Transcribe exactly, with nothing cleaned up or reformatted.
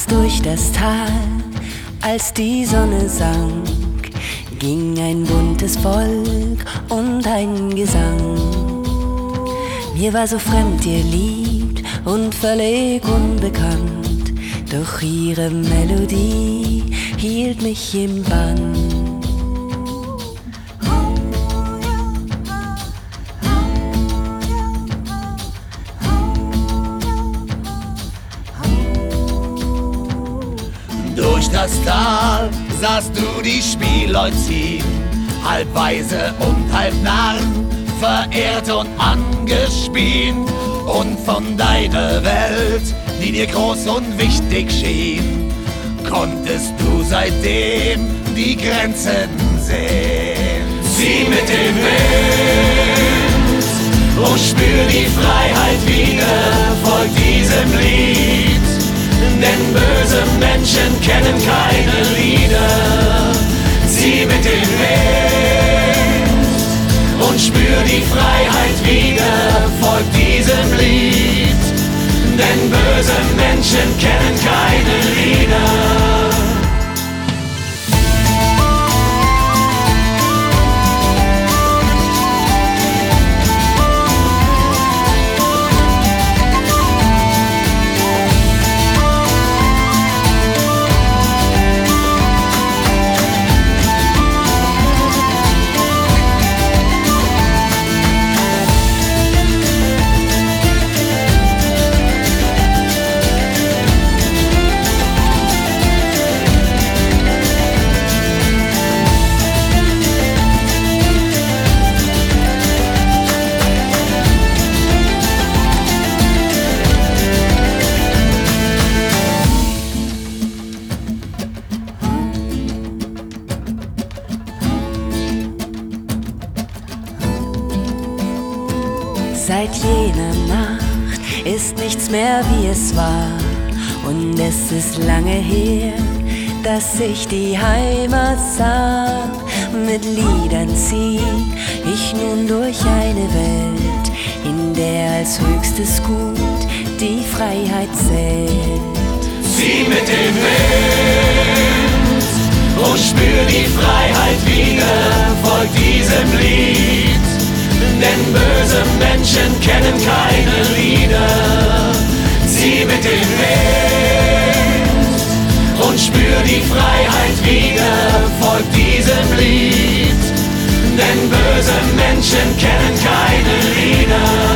durch das Tal, als die Sonne sank, ging ein buntes Volk und ein Gesang. Mir war so fremd ihr Lied und völlig unbekannt, doch ihre Melodie hielt mich im Bann. Durch das Tal sahst du die Spielleut ziehen, halb Weise und halb Narren, verehrt und angespien. Und von deiner Welt, die dir groß und wichtig schien, konntest du seitdem die Grenzen sehen. Zieh mit dem Wind und spür die Freiheit wieder, folg diesem Lied. Denn böse Menschen kennen keine Lieder. Zieh mit dem Wind und spür die Freiheit wieder, folg diesem Lied. Denn böse Menschen kennen keine Lieder. Seit jener Nacht ist nichts mehr wie es war, und es ist lange her, dass ich die Heimat sah. Mit Liedern zieh ich nun durch eine Welt, in der als höchstes Gut die Freiheit zählt. Zieh mit dem Wind und spür die Freiheit wieder, folg diesem Lied. Denn böse Menschen kennen keine Lieder. Zieh mit dem Wind und spür die Freiheit wieder, folg diesem Lied. Denn böse Menschen kennen keine Lieder.